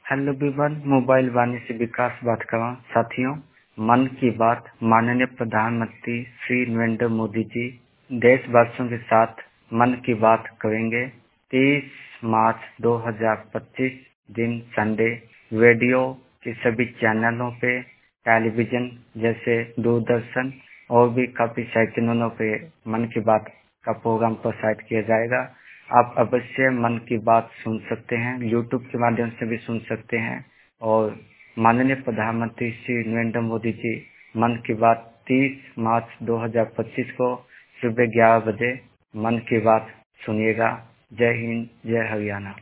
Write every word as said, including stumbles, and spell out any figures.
Hello Vivian, mobile वाणी से विकास बात कर रहा हूँ। साथियों, मन की बात माननीय प्रधानमंत्री श्री नरेंद्र मोदी जी देशवासियों के साथ मन की बात करेंगे। तीस मार्च दो हज़ार पच्चीस दिन संडे रेडियो के सभी चैनलों पे, टेलीविजन जैसे दूरदर्शन और भी काफी सारे चैनलों पे मन की बात का प्रोग्राम प्रसारित किया जाएगा। आप अवश्य मन की बात सुन सकते हैं, यूट्यूब के माध्यम से भी सुन सकते हैं। और माननीय प्रधानमंत्री श्री नरेंद्र मोदी जी मन की बात तीस मार्च दो हज़ार पच्चीस को सुबह ग्यारह बजे मन की बात सुनिएगा। जय हिंद, जय हरियाणा।